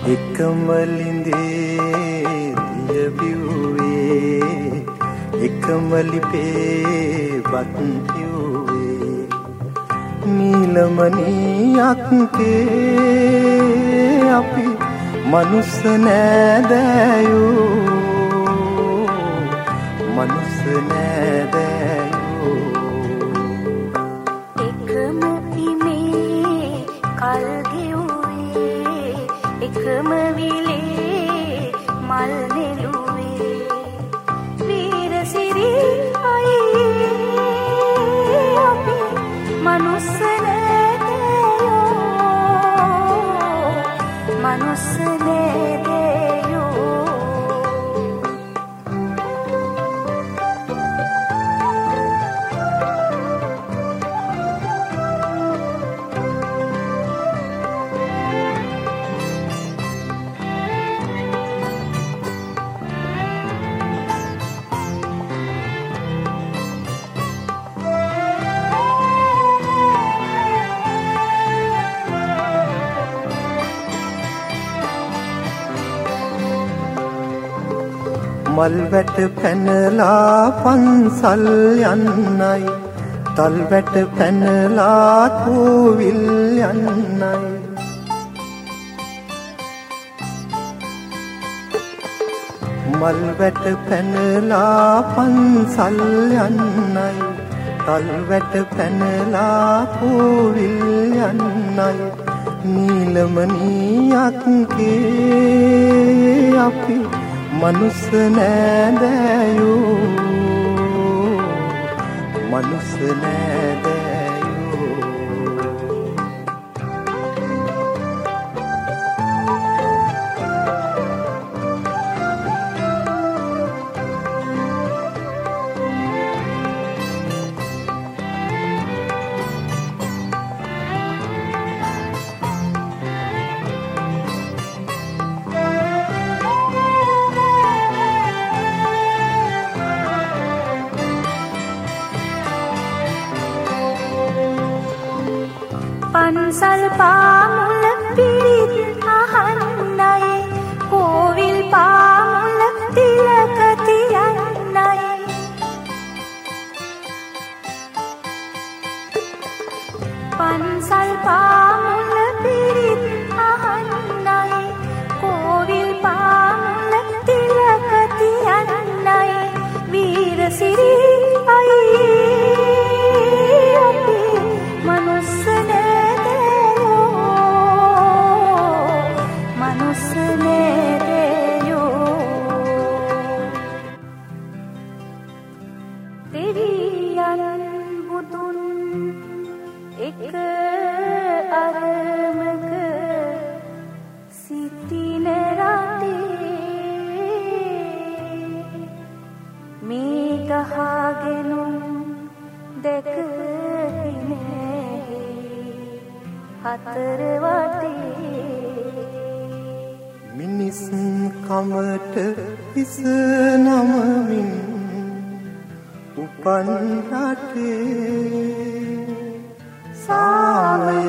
එකම ලිඳේ දිය බිව්වේ එකම ලිපේ වත් පිව්වේ නීලමණියක් කේ අපි මනුස්ස නෑදෑයෝ මනුස්ස නෑදෑයෝ එකම ඉමේ කල් ගෙව්වේ එකම විලේ මල් නෙළුවේ වීරසිරි අයියේ අපි මනුස්ස නෑදෑයෝ මනුස්ස නෑදෑයෝ මල් වැට පැනලා පන්සල් යන්නයි තල් වැට පැනලා කෝවිල් යන්නයි මල් වැට පැනලා පන්සල් යන්නයි තල් වැට පැනලා කෝවිල් යන්නයි නීලමණියක් කේ අපි මනුස්ස නෑදෑයෝ මනුස්ස නෑදෑයෝ පන්සල් පාමුල පිරිත් අහන්නයි කෝවිල් පාමුල තිලක තියන්නයි පන්සල් පාමුල පිරිත් අහන්නයි කෝවිල් පාමුල තිලක තියන්නයි වීරසිරි අයියේ අපි මනුස්ස දෙවියන් බුදුන් එක අරමක සිටින රටේ මේ ගහගෙනුම් දැකහිනෙහි හතර වටේ මිනිස් කමට හිස නමමින් උපන් රටේ සාමය